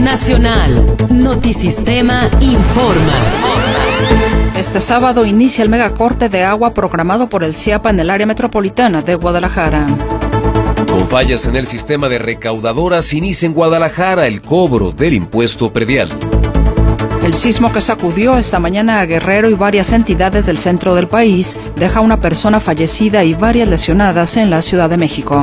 Nacional. Notisistema informa. Este sábado inicia el megacorte de agua programado por el CIAPA en el área metropolitana de Guadalajara. Con fallas en el sistema de recaudadoras, inicia en Guadalajara el cobro del impuesto predial. El sismo que sacudió esta mañana a Guerrero y varias entidades del centro del país deja una persona fallecida y varias lesionadas en la Ciudad de México.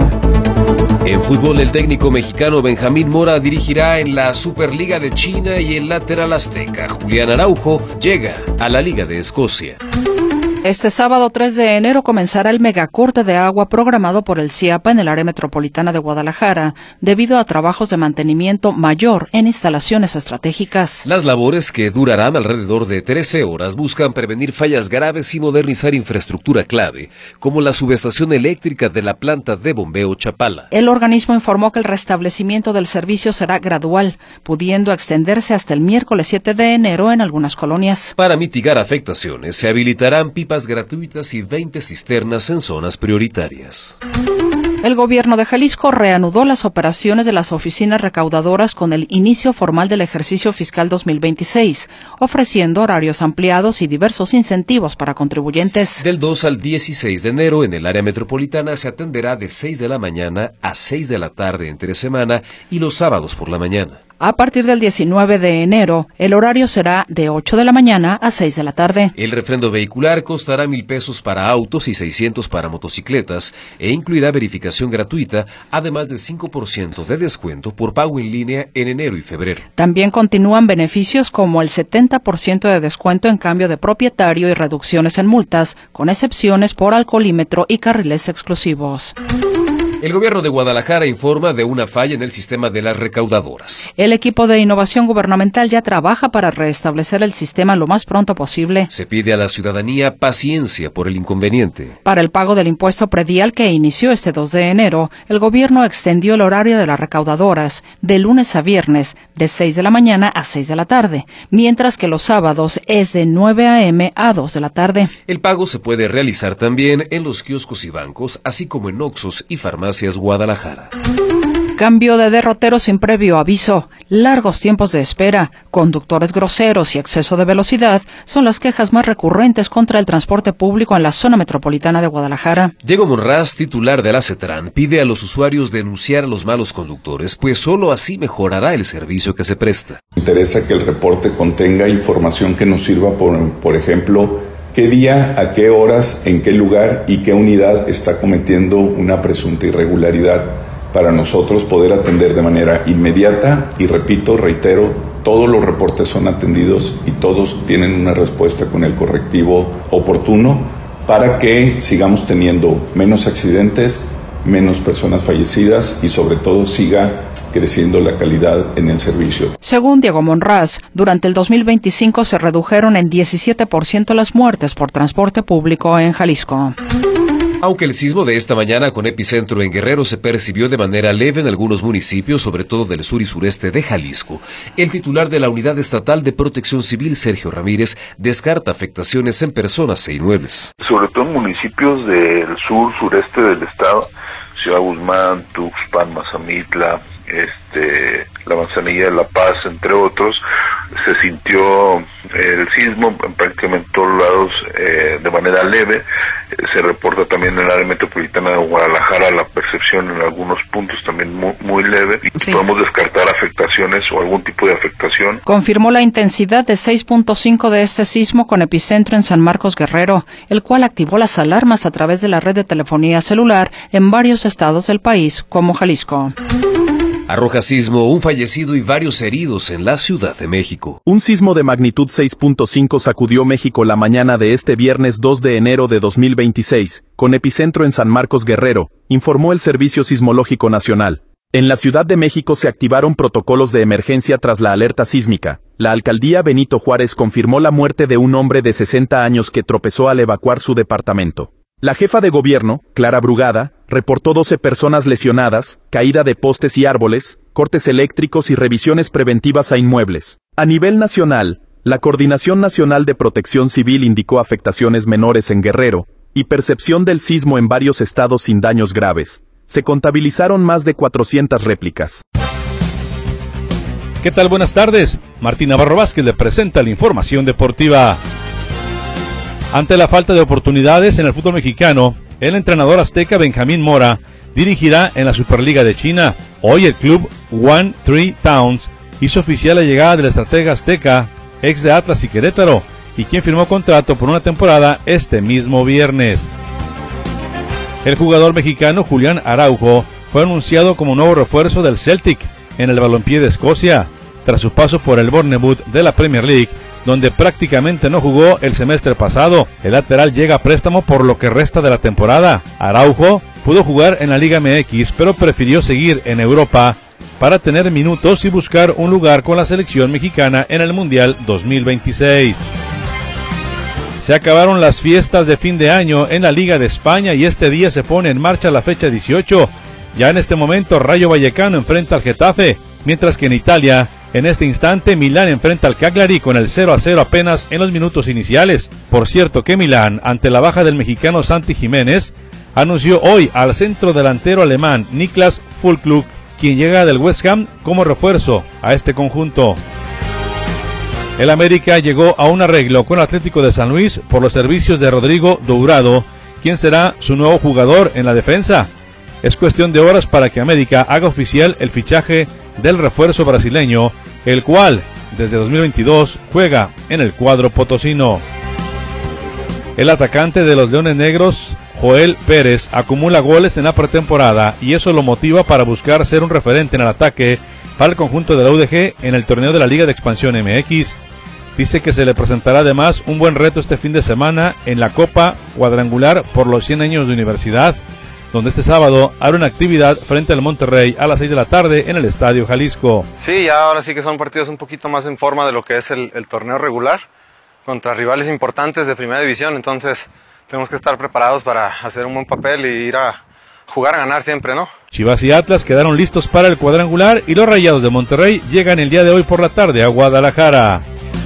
En fútbol, el técnico mexicano Benjamín Mora dirigirá en la Superliga de China y el lateral azteca Julián Araujo llega a la Liga de Escocia. Este sábado 3 de enero comenzará el megacorte de agua programado por el CIAPA en el área metropolitana de Guadalajara, debido a trabajos de mantenimiento mayor en instalaciones estratégicas. Las labores, que durarán alrededor de 13 horas, buscan prevenir fallas graves y modernizar infraestructura clave, como la subestación eléctrica de la planta de bombeo Chapala. El organismo informó que el restablecimiento del servicio será gradual, pudiendo extenderse hasta el miércoles 7 de enero en algunas colonias. Para mitigar afectaciones, se habilitarán pipas gratuitas y 20 cisternas en zonas prioritarias. El gobierno de Jalisco reanudó las operaciones de las oficinas recaudadoras con el inicio formal del ejercicio fiscal 2026, ofreciendo horarios ampliados y diversos incentivos para contribuyentes. Del 2 al 16 de enero, en el área metropolitana se atenderá de 6 de la mañana a 6 de la tarde entre semana y los sábados por la mañana. A partir del 19 de enero, el horario será de 8 de la mañana a 6 de la tarde. El refrendo vehicular costará 1,000 pesos para autos y 600 para motocicletas e incluirá verificación gratuita, además de 5% de descuento por pago en línea en enero y febrero. También continúan beneficios como el 70% de descuento en cambio de propietario y reducciones en multas, con excepciones por alcoholímetro y carriles exclusivos. El gobierno de Guadalajara informa de una falla en el sistema de las recaudadoras. El equipo de innovación gubernamental ya trabaja para restablecer el sistema lo más pronto posible. Se pide a la ciudadanía paciencia por el inconveniente. Para el pago del impuesto predial que inició este 2 de enero, el gobierno extendió el horario de las recaudadoras de lunes a viernes de 6 de la mañana a 6 de la tarde, mientras que los sábados es de 9 a.m. a 2 de la tarde. El pago se puede realizar también en los kioscos y bancos, así como en Oxxos y farmacias Guadalajara. Cambio de derrotero sin previo aviso, largos tiempos de espera, conductores groseros y exceso de velocidad son las quejas más recurrentes contra el transporte público en la zona metropolitana de Guadalajara. Diego Monraz, titular de la CETRAN, pide a los usuarios denunciar a los malos conductores, pues solo así mejorará el servicio que se presta. Interesa que el reporte contenga información que nos sirva, por ejemplo, qué día, a qué horas, en qué lugar y qué unidad está cometiendo una presunta irregularidad, para nosotros poder atender de manera inmediata y reitero, todos los reportes son atendidos y todos tienen una respuesta con el correctivo oportuno para que sigamos teniendo menos accidentes, menos personas fallecidas y sobre todo siga creciendo la calidad en el servicio. Según Diego Monraz, durante el 2025 se redujeron en 17% las muertes por transporte público en Jalisco. Aunque el sismo de esta mañana con epicentro en Guerrero se percibió de manera leve en algunos municipios, sobre todo del sur y sureste de Jalisco, el titular de la Unidad Estatal de Protección Civil, Sergio Ramírez, descarta afectaciones en personas e inmuebles. Sobre todo en municipios del sur, sureste del estado, Ciudad Guzmán, Tuxpan, Mazamitla, La Manzanilla de La Paz, entre otros, se sintió el sismo en prácticamente todos lados de manera leve. Se reporta también en el área metropolitana de Guadalajara la percepción en algunos puntos también muy leve. Y sí, podemos descartar afectaciones o algún tipo de afectación. Confirmó la intensidad de 6.5 de este sismo con epicentro en San Marcos Guerrero, el cual activó las alarmas a través de la red de telefonía celular en varios estados del país, como Jalisco. Arroja sismo, un fallecido y varios heridos en la Ciudad de México. Un sismo de magnitud 6.5 sacudió México la mañana de este viernes 2 de enero de 2026, con epicentro en San Marcos Guerrero, informó el Servicio Sismológico Nacional. En la Ciudad de México se activaron protocolos de emergencia tras la alerta sísmica. La alcaldía Benito Juárez confirmó la muerte de un hombre de 60 años que tropezó al evacuar su departamento. La jefa de gobierno, Clara Brugada, reportó 12 personas lesionadas, caída de postes y árboles, cortes eléctricos y revisiones preventivas a inmuebles. A nivel nacional, la Coordinación Nacional de Protección Civil indicó afectaciones menores en Guerrero y percepción del sismo en varios estados sin daños graves. Se contabilizaron más de 400 réplicas. ¿Qué tal? Buenas tardes. Martín Navarro Vázquez le presenta la información deportiva. Ante la falta de oportunidades en el fútbol mexicano, el entrenador azteca Benjamín Mora dirigirá en la Superliga de China. Hoy el club One Three Towns hizo oficial la llegada del estratega azteca, ex de Atlas y Querétaro, y quien firmó contrato por una temporada este mismo viernes. El jugador mexicano Julián Araujo fue anunciado como nuevo refuerzo del Celtic en el balompié de Escocia, tras su paso por el Bournemouth de la Premier League, donde prácticamente no jugó el semestre pasado. El lateral llega a préstamo por lo que resta de la temporada. Araujo pudo jugar en la Liga MX, pero prefirió seguir en Europa para tener minutos y buscar un lugar con la selección mexicana en el Mundial 2026. Se acabaron las fiestas de fin de año en la Liga de España y este día se pone en marcha la fecha 18. Ya en este momento Rayo Vallecano enfrenta al Getafe, mientras que en Italia, en este instante, Milán enfrenta al Cagliari con el 0-0 apenas en los minutos iniciales. Por cierto que Milán, ante la baja del mexicano Santi Jiménez, anunció hoy al centro delantero alemán Niklas Füllkrug, quien llega del West Ham como refuerzo a este conjunto. El América llegó a un arreglo con Atlético de San Luis por los servicios de Rodrigo Dourado, quien será su nuevo jugador en la defensa. Es cuestión de horas para que América haga oficial el fichaje del refuerzo brasileño, el cual desde 2022 juega en el cuadro potosino. El atacante de los Leones Negros, Joel Pérez, acumula goles en la pretemporada y eso lo motiva para buscar ser un referente en el ataque para el conjunto de la UDG en el torneo de la Liga de Expansión MX. Dice que se le presentará además un buen reto este fin de semana en la Copa Cuadrangular por los 100 años de universidad, donde este sábado habrá una actividad frente al Monterrey a las 6 de la tarde en el Estadio Jalisco. Sí, ya ahora sí que son partidos un poquito más en forma de lo que es el torneo regular, contra rivales importantes de primera división, entonces tenemos que estar preparados para hacer un buen papel y ir a jugar a ganar siempre, ¿no? Chivas y Atlas quedaron listos para el cuadrangular y los Rayados de Monterrey llegan el día de hoy por la tarde a Guadalajara.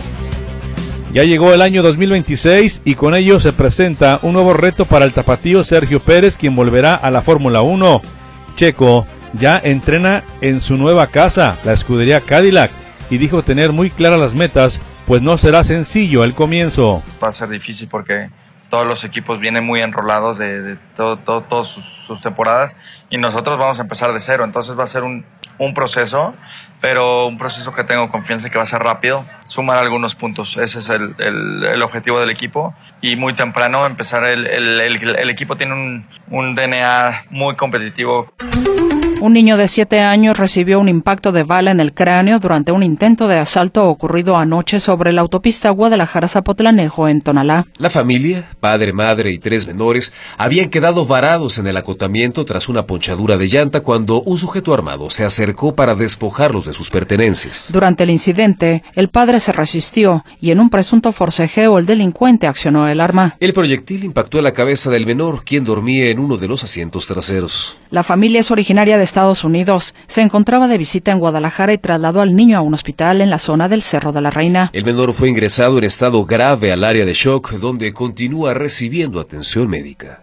Ya llegó el año 2026 y con ello se presenta un nuevo reto para el tapatío Sergio Pérez, quien volverá a la Fórmula 1. Checo ya entrena en su nueva casa, la escudería Cadillac, y dijo tener muy claras las metas, pues no será sencillo el comienzo. Va a ser difícil porque todos los equipos vienen muy enrolados de todas sus temporadas y nosotros vamos a empezar de cero, entonces va a ser un proceso, pero un proceso que tengo confianza que va a ser rápido, sumar algunos puntos, ese es el objetivo del equipo y muy temprano empezar, el equipo tiene un DNA muy competitivo. Un niño de 7 años recibió un impacto de bala en el cráneo durante un intento de asalto ocurrido anoche sobre la autopista Guadalajara-Zapotlanejo en Tonalá. La familia, padre, madre y 3 menores, habían quedado varados en el acotamiento tras una ponchadura de llanta cuando un sujeto armado se acercó para despojarlos de sus pertenencias. Durante el incidente, el padre se resistió y en un presunto forcejeo el delincuente accionó el arma. El proyectil impactó en la cabeza del menor, quien dormía en uno de los asientos traseros. La familia es originaria de Estados Unidos. Se encontraba de visita en Guadalajara y trasladó al niño a un hospital en la zona del Cerro de la Reina. El menor fue ingresado en estado grave al área de shock, donde continúa recibiendo atención médica.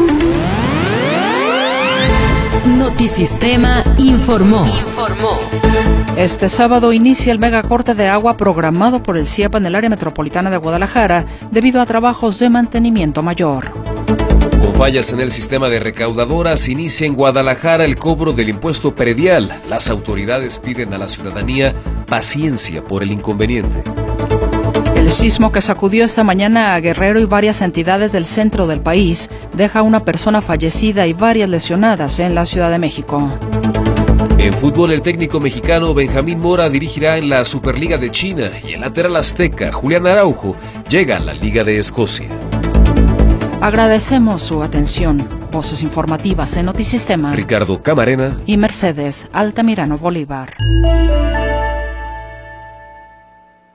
Notisistema informó. Este sábado inicia el megacorte de agua programado por el CIEPA en el área metropolitana de Guadalajara debido a trabajos de mantenimiento mayor. Con fallas en el sistema de recaudadoras, inicia en Guadalajara el cobro del impuesto predial. Las autoridades piden a la ciudadanía paciencia por el inconveniente. El sismo que sacudió esta mañana a Guerrero y varias entidades del centro del país deja a una persona fallecida y varias lesionadas en la Ciudad de México. En fútbol, el técnico mexicano Benjamín Mora dirigirá en la Superliga de China y el lateral azteca Julián Araujo llega a la Liga de Escocia. Agradecemos su atención. Voces informativas en Notisistema. Ricardo Camarena y Mercedes Altamirano Bolívar.